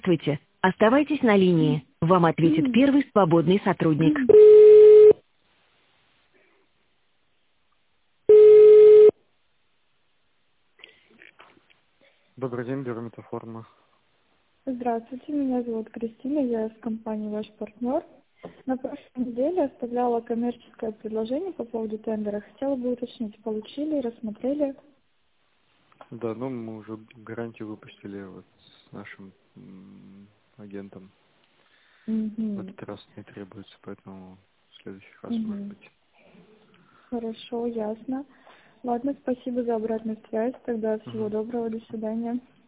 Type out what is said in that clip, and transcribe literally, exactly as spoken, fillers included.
Здравствуйте. Оставайтесь на линии. Вам ответит первый свободный сотрудник. Добрый день, бюро Метаформа. Здравствуйте, меня зовут Кристина, я из компании «Ваш партнер». На прошлой неделе оставляла коммерческое предложение по поводу тендера. Хотела бы уточнить, получили, рассмотрели? Да, ну мы уже гарантию выпустили вот с нашим м, агентом. В Угу. этот раз не требуется, поэтому в следующий раз может Угу. быть. Хорошо, ясно. Ладно, спасибо за обратную связь. Тогда всего Мгм. доброго, до свидания.